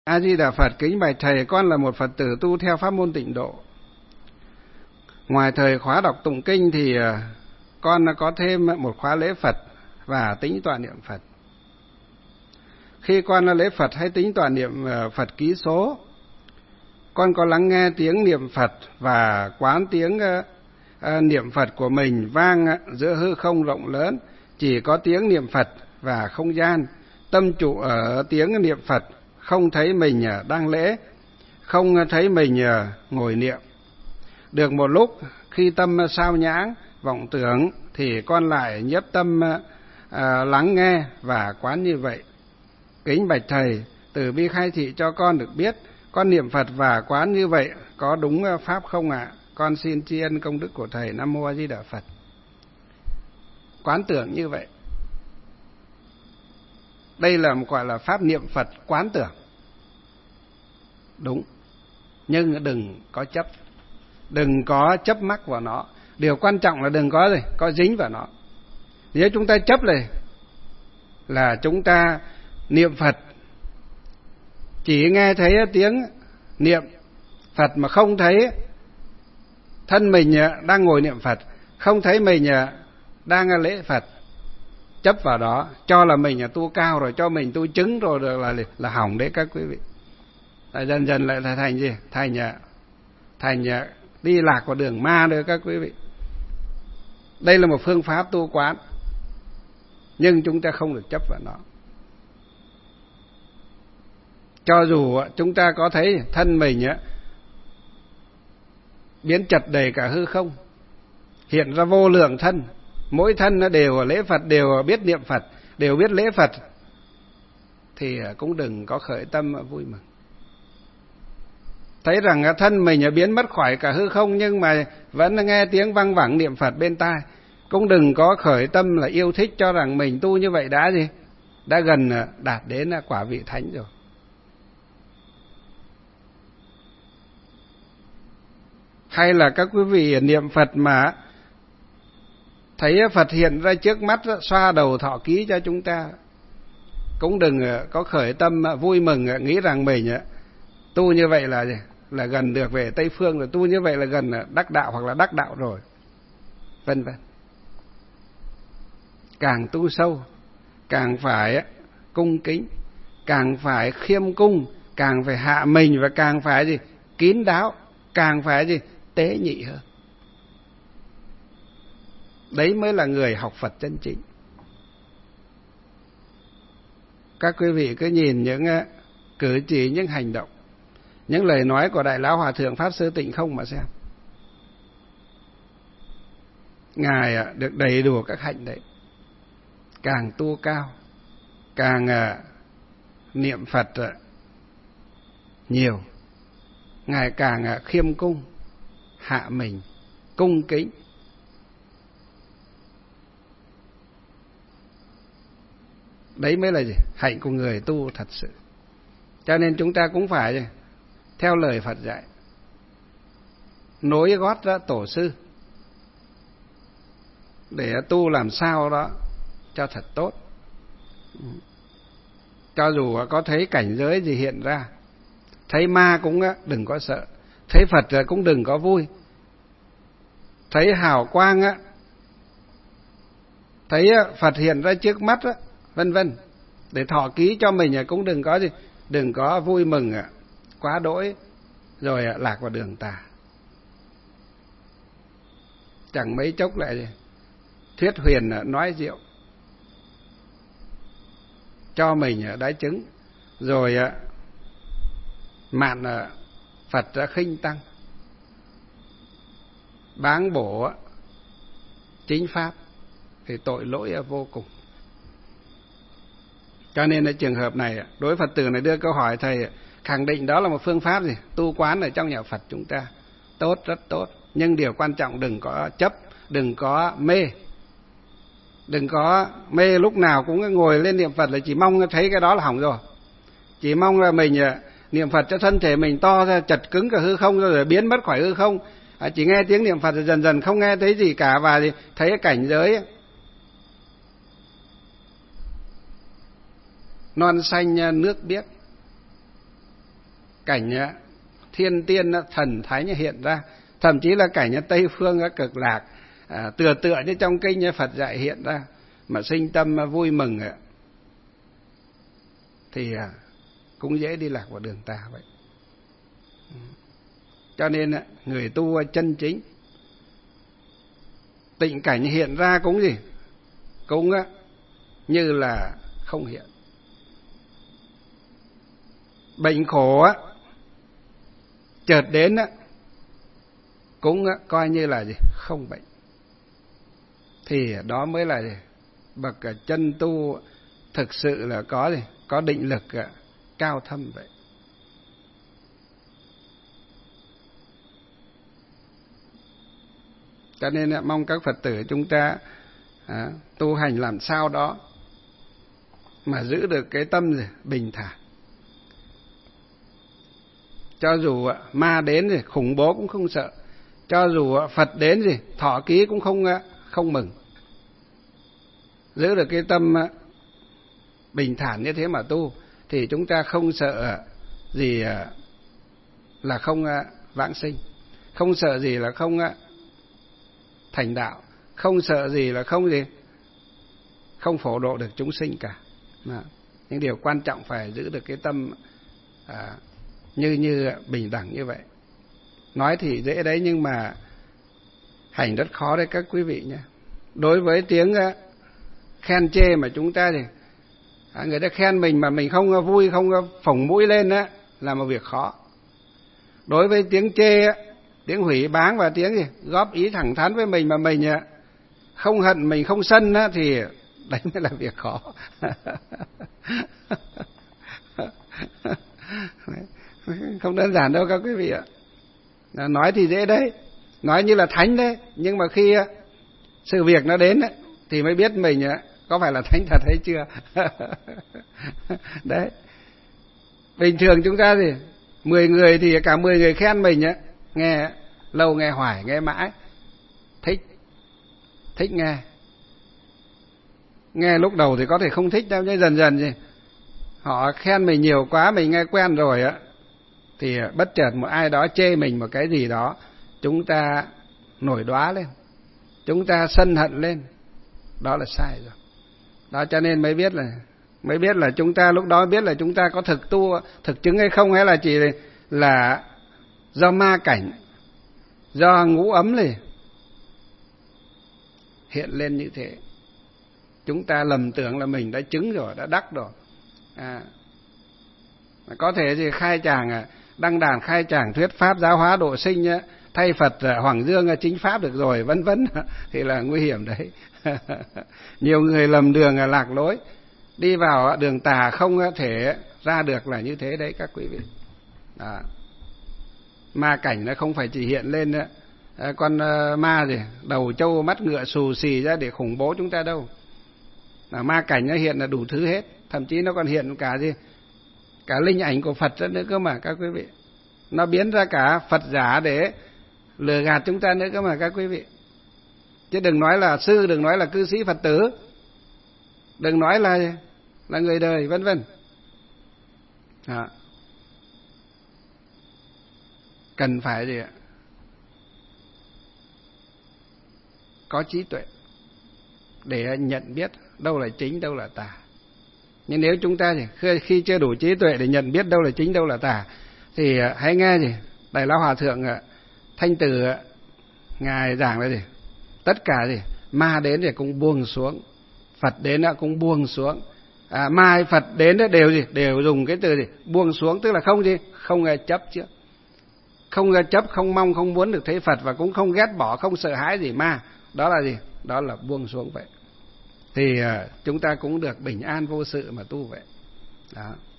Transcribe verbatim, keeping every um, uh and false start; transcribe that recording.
A Di Đà Phật. Kính bạch thầy, con là một Phật tử tu theo pháp môn Tịnh Độ. Ngoài thời khóa đọc tụng kinh thì con có thêm một khóa lễ Phật và tính tọa niệm Phật. Khi con lễ Phật hay tính tọa niệm Phật ký số, con có lắng nghe tiếng niệm Phật và quán tiếng niệm Phật của mình vang giữa hư không rộng lớn, chỉ có tiếng niệm Phật và không gian. Tâm trụ ở tiếng niệm Phật, không thấy mình đang lễ, không thấy mình ngồi niệm. Được một lúc, khi tâm sao nhãng, vọng tưởng, thì con lại nhiếp tâm à, lắng nghe và quán như vậy. Kính bạch thầy, từ bi khai thị cho con được biết, con niệm Phật và quán như vậy có đúng pháp không ạ? À? Con xin tri ân công đức của thầy. Nam mô A Di Đà Phật. Quán tưởng như vậy, đây là một gọi là pháp niệm Phật quán tưởng. Đúng, nhưng đừng có chấp, đừng có chấp mắc vào nó. Điều quan trọng là đừng có gì, có dính vào nó. Nếu chúng ta chấp này là chúng ta niệm Phật, chỉ nghe thấy tiếng niệm Phật mà không thấy thân mình đang ngồi niệm Phật, không thấy mình đang lễ Phật, chấp vào đó, cho là mình là tu cao rồi, cho mình tu chứng rồi là là hỏng đấy các quý vị. Lại dần dần lại là thành gì? Thành thành đi lạc vào đường ma nữa các quý vị. Đây là một phương pháp tu quán, nhưng chúng ta không được chấp vào nó. Cho dù chúng ta có thấy thân mình biến chật đầy cả hư không, hiện ra vô lượng thân, mỗi thân nó đều lễ Phật, đều biết niệm Phật, đều biết lễ Phật, thì cũng đừng có khởi tâm vui mừng. Thấy rằng thân mình biến mất khỏi cả hư không, nhưng mà vẫn nghe tiếng văng vẳng niệm Phật bên tai, cũng đừng có khởi tâm là yêu thích, cho rằng mình tu như vậy đã gì? Đã gần đạt đến quả vị thánh rồi. Hay là các quý vị niệm Phật mà thấy Phật hiện ra trước mắt, xoa đầu thọ ký cho chúng ta, cũng đừng có khởi tâm vui mừng, nghĩ rằng mình tu như vậy là gì? Là gần được về Tây Phương rồi, tu như vậy là gần đắc đạo hoặc là đắc đạo rồi, vân vân. Càng tu sâu, càng phải cung kính, càng phải khiêm cung, càng phải hạ mình, và càng phải gì? Kín đáo, càng phải gì? Tế nhị hơn. Đấy mới là người học Phật chân chính. Các quý vị cứ nhìn những cử chỉ, những hành động, những lời nói của Đại Lão Hòa Thượng Pháp Sư Tịnh Không mà xem. Ngài được đầy đủ các hạnh đấy. Càng tu cao, càng niệm Phật nhiều, Ngài càng khiêm cung, hạ mình, cung kính. Đấy mới là gì? Hạnh của người tu thật sự. Cho nên chúng ta cũng phải theo lời Phật dạy, nối gót ra tổ sư, để tu làm sao đó cho thật tốt. Cho dù có thấy cảnh giới gì hiện ra, thấy ma cũng đừng có sợ, thấy Phật cũng đừng có vui, thấy hào quang á, thấy Phật hiện ra trước mắt á, vân vân, để thọ ký cho mình cũng đừng có gì, đừng có vui mừng quá đỗi rồi lạc vào đường tà. Chẳng mấy chốc lại thuyết huyền nói diệu, cho mình đái chứng, rồi mạn Phật khinh tăng, báng bổ chính pháp, thì tội lỗi vô cùng. Cho nên là trường hợp này, đối Phật tử này đưa câu hỏi, thầy khẳng định đó là một phương pháp gì? Tu quán ở trong nhà Phật chúng ta tốt, rất tốt. Nhưng điều quan trọng đừng có chấp, đừng có mê. Đừng có mê lúc nào cũng ngồi lên niệm Phật là chỉ mong thấy cái đó là hỏng rồi. Chỉ mong là mình niệm Phật cho thân thể mình to ra, chật cứng cả hư không rồi, rồi biến mất khỏi hư không. Chỉ nghe tiếng niệm Phật rồi dần dần không nghe thấy gì cả, và thấy cái cảnh giới non xanh nước biếc, cảnh thiên tiên thần thánh hiện ra, thậm chí là cảnh Tây phương cực lạc à, tựa tựa như trong kinh Phật dạy hiện ra, mà sinh tâm vui mừng thì cũng dễ đi lạc vào đường tà vậy. Cho nên người tu chân chính, tịnh cảnh hiện ra cũng gì, cũng như là không hiện. Bệnh khổ á chợt đến á cũng coi như là gì, không bệnh. Thì đó mới là gì, bậc chân tu thực sự là có gì, có định lực cao thâm vậy. Cho nên mong các Phật tử chúng ta à, tu hành làm sao đó mà giữ được cái tâm gì, bình thản. Cho dù ma đến gì, khủng bố cũng không sợ. Cho dù Phật đến gì, thọ ký cũng không không mừng. Giữ được cái tâm bình thản như thế mà tu thì chúng ta không sợ gì là không vãng sinh, không sợ gì là không thành đạo, không sợ gì là không gì không phổ độ được chúng sinh cả. Đó. Những điều quan trọng phải giữ được cái tâm à, như như bình đẳng như vậy. Nói thì dễ đấy nhưng mà hành rất khó đấy các quý vị nhé. Đối với tiếng khen chê mà chúng ta thì à, người ta khen mình mà mình không vui, không phồng mũi lên á, là một việc khó. Đối với tiếng chê á, tiếng hủy báng và tiếng gì góp ý thẳng thắn với mình mà mình không hận, mình không sân á, thì đấy mới là việc khó. Không đơn giản đâu các quý vị ạ. Nói thì dễ đấy, nói như là thánh đấy, nhưng mà khi sự việc nó đến ấy, thì mới biết mình có phải là thánh thật hay chưa. Đấy. Bình thường chúng ta thì mười người thì cả mười người khen mình ấy, nghe lâu nghe hoài nghe mãi, thích thích nghe. Nghe lúc đầu thì có thể không thích đâu, nhưng dần dần gì họ khen mình nhiều quá, mình nghe quen rồi á, thì bất chợt một ai đó chê mình một cái gì đó, chúng ta nổi đoá lên, chúng ta sân hận lên, đó là sai rồi. Đó cho nên mới biết là mới biết là chúng ta lúc đó biết là chúng ta có thực tu, thực chứng hay không, hay là chỉ là do ma cảnh, do ngũ ấm này hiện lên như thế. Chúng ta lầm tưởng là mình đã chứng rồi, đã đắc rồi. À, có thể thì khai tràng đăng đàn khai tràng thuyết pháp giáo hóa độ sinh á, thay Phật Hoàng Dương chính pháp được rồi, vân vân, thì là nguy hiểm đấy. Nhiều người lầm đường lạc lối, đi vào đường tà không thể ra được là như thế đấy các quý vị. Đó. Ma cảnh nó không phải chỉ hiện lên nữa, con ma gì đầu trâu mắt ngựa xù xì ra để khủng bố chúng ta đâu. À, ma cảnh nó hiện là đủ thứ hết, thậm chí nó còn hiện cả gì, cả linh ảnh của Phật nữa cơ mà các quý vị. Nó biến ra cả Phật giả để lừa gạt chúng ta nữa cơ mà các quý vị. Chứ đừng nói là sư, đừng nói là cư sĩ Phật tử, đừng nói là là người đời, vân vân. À, cần phải gì ạ? Có trí tuệ để nhận biết đâu là chính, đâu là tà. Nhưng nếu chúng ta thì khi chưa đủ trí tuệ để nhận biết đâu là chính, đâu là tà, thì hãy nghe gì Đại Lão Hòa Thượng Thanh Từ ngài giảng là gì, tất cả gì ma đến thì cũng buông xuống, Phật đến cũng buông xuống. À, ma Phật đến đều gì đều dùng cái từ gì buông xuống, tức là không gì không chấp trước, không chấp, không mong, không muốn được thấy Phật, và cũng không ghét bỏ, không sợ hãi gì ma. Đó là gì? Đó là buông xuống vậy. Thì uh, chúng ta cũng được bình an vô sự mà tu vậy. Đó.